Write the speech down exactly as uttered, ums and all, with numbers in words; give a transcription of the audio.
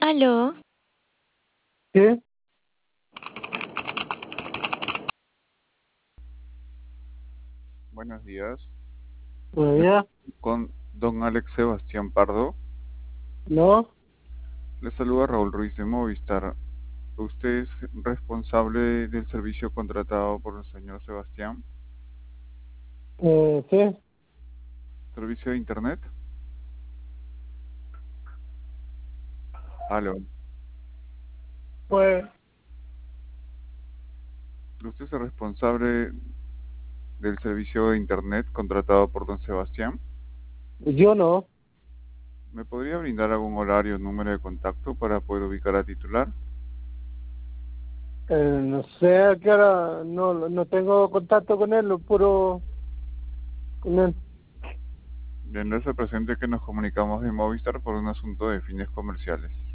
Aló, Sí, Buenos días. Me- todavía Con don Alex Sebastián Pardo. no. Le saluda Raúl Ruiz de Movistar. ¿Usted es responsable del servicio contratado por el señor Sebastián? Eh, sí, ¿Servicio de Internet? Aló. pues ¿Usted es el responsable del servicio de Internet contratado por don Sebastián? yo no. ¿Me podría brindar algún horario o número de contacto para poder ubicar a titular? Eh, no sé a qué hora, no, no tengo contacto con él, lo puro con él. Tendrá presente que nos comunicamos de Movistar por un asunto de fines comerciales.